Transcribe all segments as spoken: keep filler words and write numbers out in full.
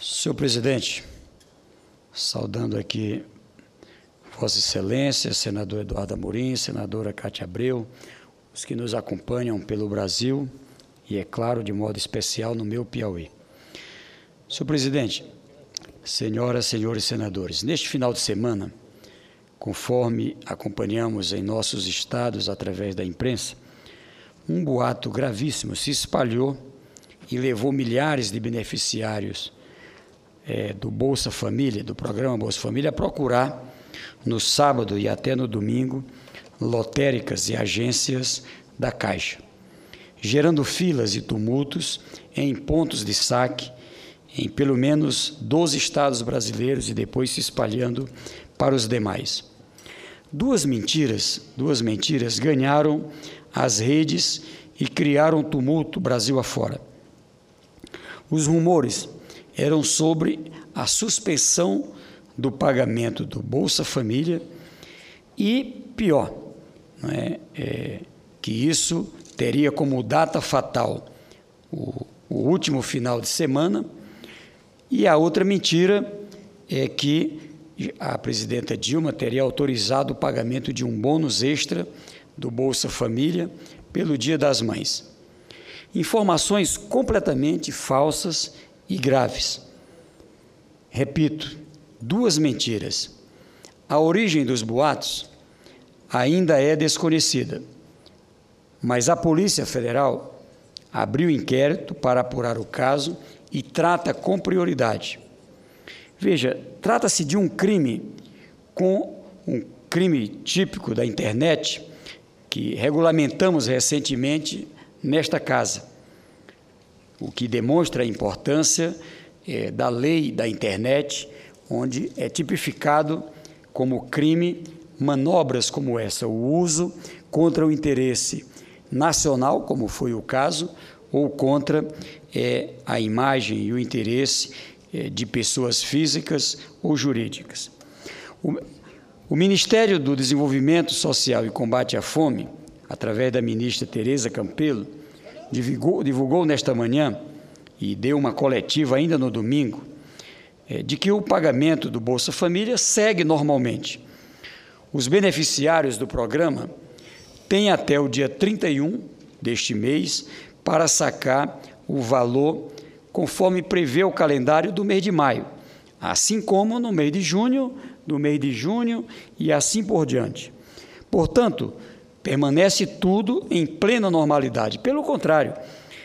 Senhor presidente, saudando aqui Vossa Excelência, senador Eduardo Amorim, senadora Cátia Abreu, os que nos acompanham pelo Brasil e, é claro, de modo especial no meu Piauí. Senhor presidente, senhoras, senhores senadores, neste final de semana, conforme acompanhamos em nossos estados através da imprensa, um boato gravíssimo se espalhou e levou milhares de beneficiários é, do Bolsa Família, do programa Bolsa Família, a procurar no sábado e até no domingo lotéricas e agências da Caixa, gerando filas e tumultos em pontos de saque em pelo menos doze estados brasileiros e depois se espalhando para os demais. Duas mentiras, duas mentiras ganharam as redes e criaram tumulto Brasil afora. Os rumores eram sobre a suspensão do pagamento do Bolsa Família e, pior, não é, é, que isso teria como data fatal o, o último final de semana, e a outra mentira é que a presidenta Dilma teria autorizado o pagamento de um bônus extra do Bolsa Família pelo Dia das Mães. Informações completamente falsas e graves. Repito, duas mentiras. A origem dos boatos ainda é desconhecida, mas a Polícia Federal abriu inquérito para apurar o caso e trata com prioridade. Veja, trata-se de um crime com um crime típico da internet que regulamentamos recentemente nesta casa, o que demonstra a importância é, da lei da internet, onde é tipificado como crime manobras como essa, o uso contra o interesse nacional, como foi o caso, ou contra é, a imagem e o interesse é, de pessoas físicas ou jurídicas. O, o Ministério do Desenvolvimento Social e Combate à Fome, através da ministra Tereza Campelo, divulgou, divulgou nesta manhã e deu uma coletiva ainda no domingo, é, de que o pagamento do Bolsa Família segue normalmente. Os beneficiários do programa têm até o dia trinta e um deste mês para sacar o valor conforme prevê o calendário do mês de maio, assim como no mês de junho, no mês de junho e assim por diante. Portanto, permanece tudo em plena normalidade. Pelo contrário,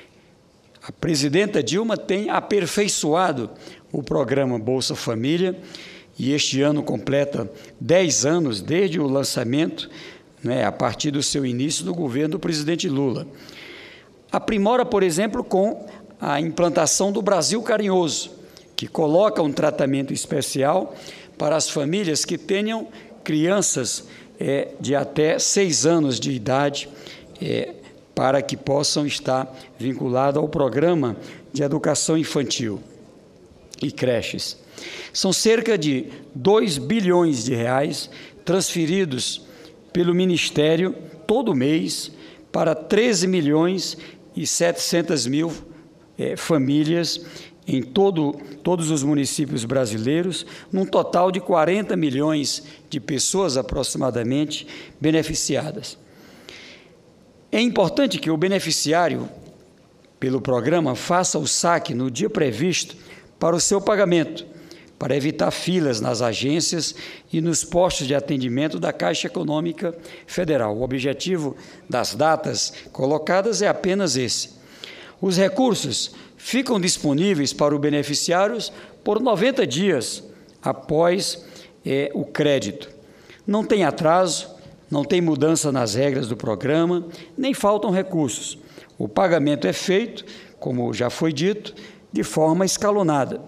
a presidenta Dilma tem aperfeiçoado o programa Bolsa Família e este ano completa dez anos desde o lançamento, né, a partir do seu início do governo do presidente Lula. Aprimora, por exemplo, com a implantação do Brasil Carinhoso, que coloca um tratamento especial para as famílias que tenham crianças é, de até seis anos de idade, é, para que possam estar vinculadas ao programa de educação infantil e creches. São cerca de dois bilhões de reais transferidos pelo Ministério todo mês para treze milhões e setecentas mil é, famílias em todo, todos os municípios brasileiros, num total de quarenta milhões de pessoas aproximadamente beneficiadas. É importante que o beneficiário, pelo programa, faça o saque no dia previsto para o seu pagamento, para evitar filas nas agências e nos postos de atendimento da Caixa Econômica Federal. O objetivo das datas colocadas é apenas esse. Os recursos ficam disponíveis para os beneficiários por noventa dias após é, o crédito. Não tem atraso, não tem mudança nas regras do programa, nem faltam recursos. O pagamento é feito, como já foi dito, de forma escalonada.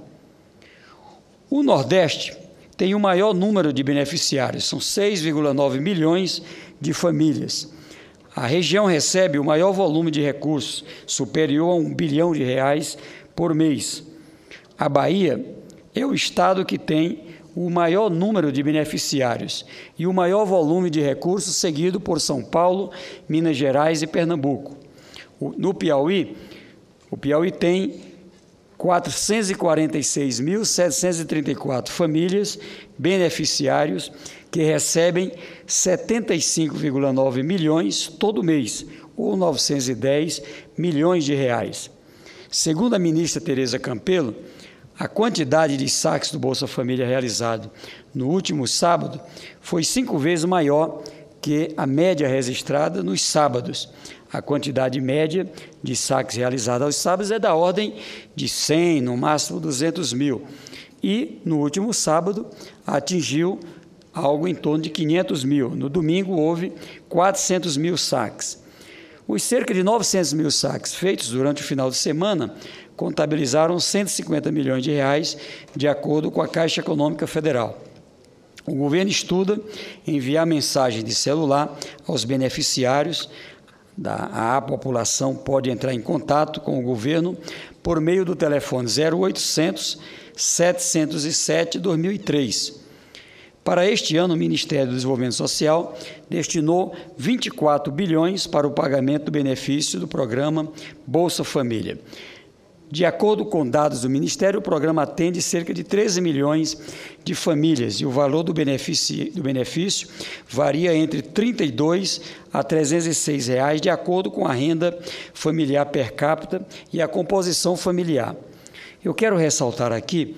O Nordeste tem o maior número de beneficiários, são seis vírgula nove milhões de famílias. A região recebe o maior volume de recursos, superior a um bilhão de reais por mês. A Bahia é o estado que tem o maior número de beneficiários e o maior volume de recursos, seguido por São Paulo, Minas Gerais e Pernambuco. No Piauí, o Piauí tem quatrocentos e quarenta e seis mil, setecentos e trinta e quatro famílias, beneficiários, que recebem setenta e cinco vírgula nove milhões todo mês, ou novecentos e dez milhões de reais. Segundo a ministra Tereza Campelo, a quantidade de saques do Bolsa Família realizado no último sábado foi cinco vezes maior que a média registrada nos sábados. A quantidade média de saques realizados aos sábados é da ordem de cem, no máximo duzentos mil. E, no último sábado, atingiu algo em torno de quinhentos mil. No domingo, houve quatrocentos mil saques. Os cerca de novecentos mil saques feitos durante o final de semana contabilizaram cento e cinquenta milhões de reais, de acordo com a Caixa Econômica Federal. O governo estuda enviar mensagem de celular aos beneficiários. Da, a população pode entrar em contato com o governo por meio do telefone zero oitocentos, setecentos e sete, dois mil e três. Para este ano, o Ministério do Desenvolvimento Social destinou vinte e quatro bilhões para o pagamento do benefício do programa Bolsa Família. De acordo com dados do Ministério, o programa atende cerca de treze milhões de famílias e o valor do benefício, do benefício varia entre trinta e dois a trezentos e seis reais, de acordo com a renda familiar per capita e a composição familiar. Eu quero ressaltar aqui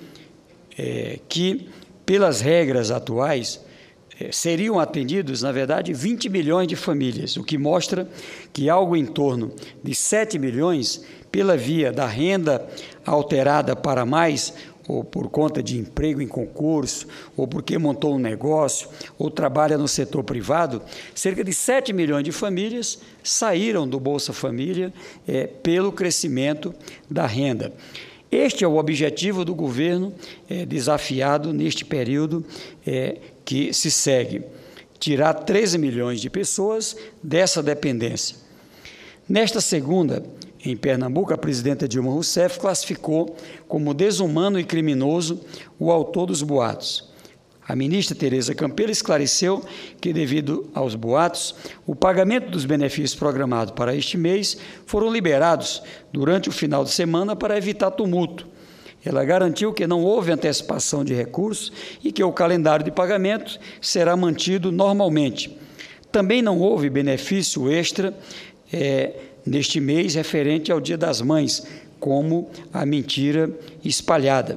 é, que, pelas regras atuais, é, seriam atendidos, na verdade, vinte milhões de famílias, o que mostra que algo em torno de sete milhões, pela via da renda alterada para mais, ou por conta de emprego em concurso, ou porque montou um negócio, ou trabalha no setor privado, cerca de sete milhões de famílias saíram do Bolsa Família é, pelo crescimento da renda. Este é o objetivo do governo é, desafiado neste período é, que se segue, tirar treze milhões de pessoas dessa dependência. Nesta segunda, em Pernambuco, a presidenta Dilma Rousseff classificou como desumano e criminoso o autor dos boatos. A ministra Tereza Campelo esclareceu que, devido aos boatos, o pagamento dos benefícios programados para este mês foram liberados durante o final de semana para evitar tumulto. Ela garantiu que não houve antecipação de recursos e que o calendário de pagamento será mantido normalmente. Também não houve benefício extra é, neste mês referente ao Dia das Mães, como a mentira espalhada.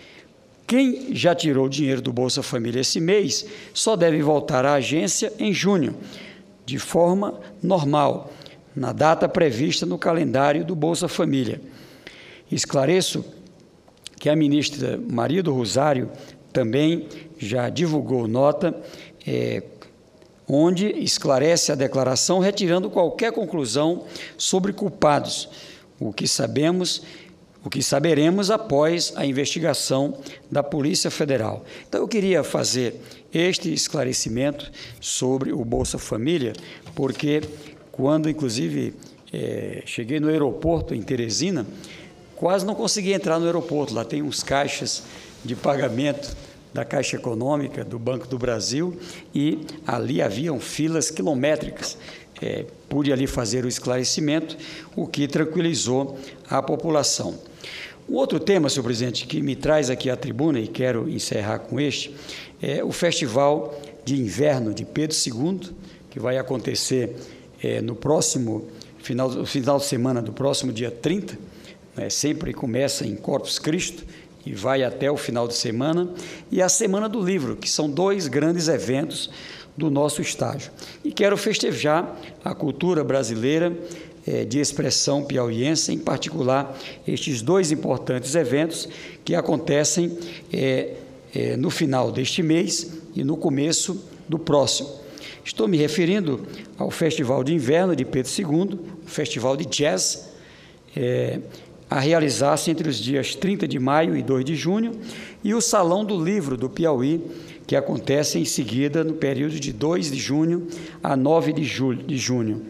Quem já tirou dinheiro do Bolsa Família esse mês só deve voltar à agência em junho, de forma normal, na data prevista no calendário do Bolsa Família. Esclareço que a ministra Maria do Rosário também já divulgou nota é, onde esclarece a declaração, retirando qualquer conclusão sobre culpados, o que sabemos, o que saberemos após a investigação da Polícia Federal. Então, eu queria fazer este esclarecimento sobre o Bolsa Família, porque quando, inclusive, é, cheguei no aeroporto em Teresina, quase não consegui entrar no aeroporto. Lá tem uns caixas de pagamento da Caixa Econômica, do Banco do Brasil, e ali haviam filas quilométricas. É, pude ali fazer o esclarecimento, o que tranquilizou a população. Um outro tema, senhor presidente, que me traz aqui à tribuna, e quero encerrar com este, é o Festival de Inverno de Pedro segundo, que vai acontecer é, no próximo final, no final de semana do próximo dia trinta, né, sempre começa em Corpus Christi, e vai até o final de semana, e a Semana do Livro, que são dois grandes eventos do nosso estágio. E quero festejar a cultura brasileira é, de expressão piauiense, em particular estes dois importantes eventos que acontecem é, é, no final deste mês e no começo do próximo. Estou me referindo ao Festival de Inverno de Pedro segundo, o Festival de Jazz, é, a realizar-se entre os dias trinta de maio e dois de junho, e o Salão do Livro do Piauí, que acontece em seguida no período de dois de junho a nove de junho.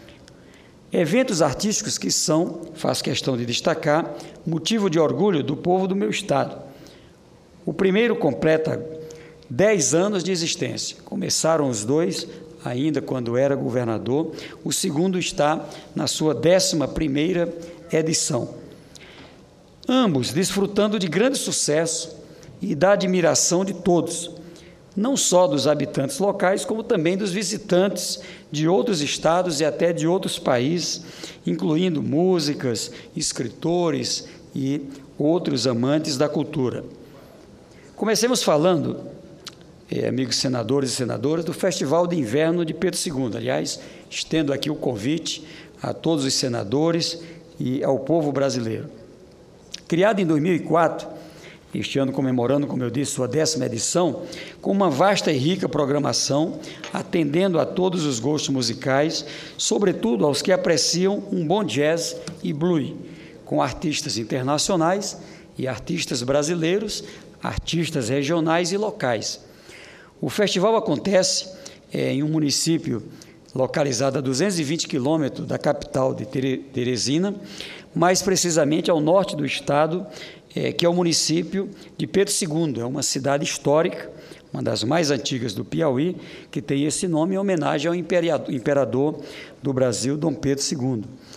Eventos artísticos que são, faço questão de destacar, motivo de orgulho do povo do meu estado. O primeiro completa dez anos de existência. Começaram os dois ainda quando era governador, o segundo está na sua décima primeira edição. ambos desfrutando de grande sucesso e da admiração de todos, não só dos habitantes locais, como também dos visitantes de outros estados e até de outros países, incluindo músicas, escritores e outros amantes da cultura. Comecemos falando, eh, amigos senadores e senadoras, do Festival de Inverno de Pedro segundo. Aliás, estendo aqui o convite a todos os senadores e ao povo brasileiro. Criado em dois mil e quatro, este ano comemorando, como eu disse, sua décima edição, com uma vasta e rica programação, atendendo a todos os gostos musicais, sobretudo aos que apreciam um bom jazz e blues, com artistas internacionais e artistas brasileiros, artistas regionais e locais. O festival acontece é, em um município localizado a duzentos e vinte quilômetros da capital de Teresina, mais precisamente ao norte do estado, é, que é o município de Pedro segundo. É uma cidade histórica, uma das mais antigas do Piauí, que tem esse nome em homenagem ao imperador do Brasil, Dom Pedro segundo.